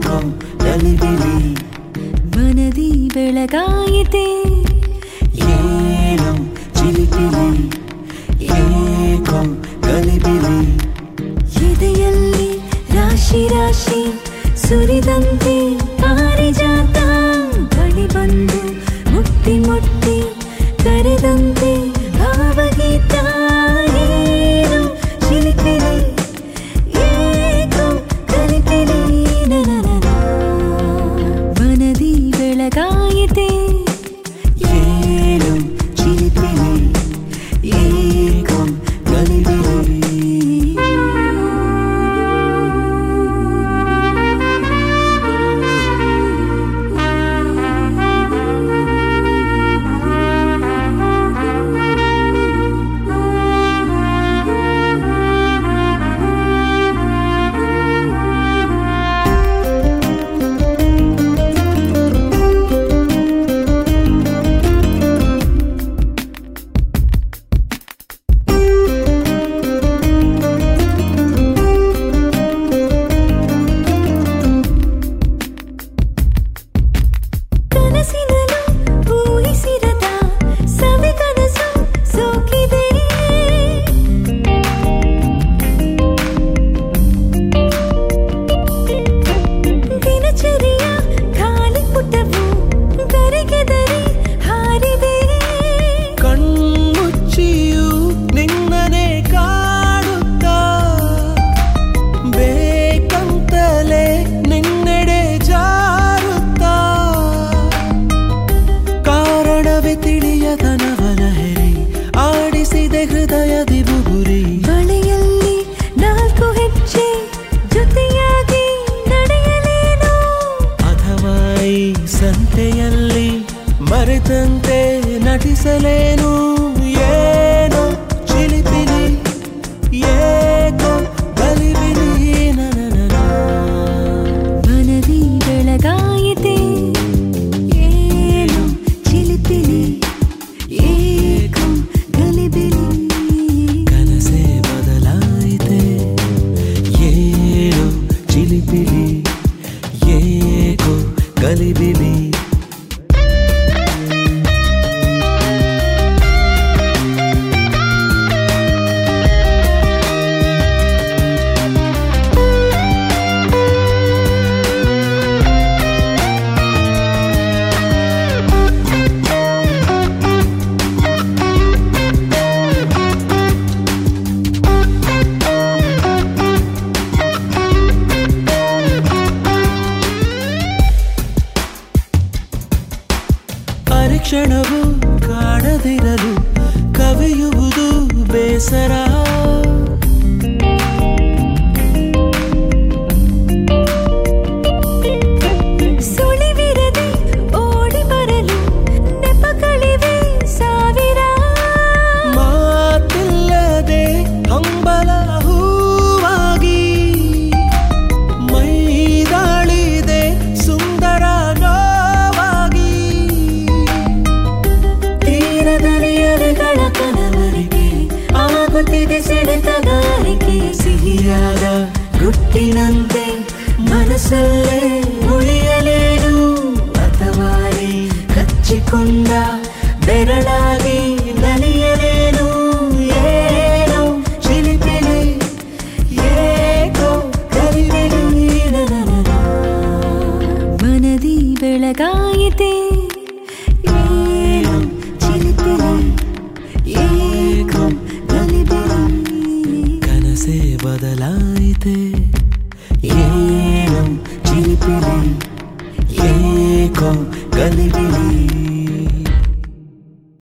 ಏಕೋ ಗಲಿಬಿಲಿ ಮನದಿ ಬೆಳಗಾಯಿತೆ ಏನೋ ಚಿಲಿಪಿಲಿ ಏಕೋ ಗಲಿಬಿಲಿ ಎದೆಯಲ್ಲಿ ರಾಶಿ ರಾಶಿ ಸುರಿದಂತೆ ಪಾರಿಜಾತ ಬಳಿ ಬಂದು ಮುಟ್ಟಿ ಮುಟ್ಟಿ ಕರೆದಂತೆ ಭಾವಗೀತ ಏನು ಚಿಲಿಪಿಲಿ ಏಕೋ ಗಲಿಬಿಲಿ ಮನದಿ ಬೆಳಗಾಯಿತೆ ಏನು ಚಿಲಿಪಿಲಿ ಏಕೋ ಗಲಿಬಿಲಿ ಹೃದಯದಿ ಬುಗುರಿ ಬಳಿಯಲ್ಲಿ ನಾಲ್ಕು ಹೆಜ್ಜೆ ಜೊತೆಯಾಗಿ ನಡೆಯಲೇನು ಅಥವಾ ಈ ಸಂತೆಯಲ್ಲಿ ಮರೆತಂತೆ ನಟಿಸಲೇನು ಏನೋ ಚಿಲಿಪಿಲಿ ಏಕೋ ಗಲಿಬಿಲಿ ಮನದಿ ಬೆಳಗಾಯಿತೆ ಏನು ಚಿಲಿಪಿಲಿ ಏಕೋ ಗಲಿಬಿಲಿ ಕನಸೇ ಬದಲಾಯಿತೆ ಏನೋ ಚಿಲಿಪಿಲಿ ಏಕೋ ಗಲಿಬಿಲಿ ಕ್ಷಣವು ಕಾಣದಿರಲು ಕವಿಯುವುದು ಬೇಸರ ಸುಳಿವಿರದೆ ಓಡಿ ಬರಲು ನೆಪಗಳಿವೆ ಸಾವಿರ ಮಾತಿಲ್ಲದೆ ಹಂಬಲ ಹೂವಾಗಿ ಮೈದಾಳಿದೆ ಸುಂದರ ಸೆಳೆತಗಾರಿಕೆ ಸಿಹಿಯಾದ ಗುಟ್ಟಿನಂತೆ ಮನಸ್ಸಲ್ಲೇ ಉಳಿಯಲೇನು ಅಥವಾ ಕಚ್ಚಿಕೊಂಡ ಬೆರಳಾಗಿ ನಲಿಯಲೇನು ಏನೋ ಚಿಲಿಪಿಲಿ ಏಕೋ ಗಲಿಬಿಲಿ ಮನದಿ ಬೆಳಗಾಯಿತೆ ಏನು ಚಿಲಿಪಿಲಿ ಏಕೋ ಗಲಿಬಿಲಿ ಕನಸೇ ಬದಲಾಯಿತೆ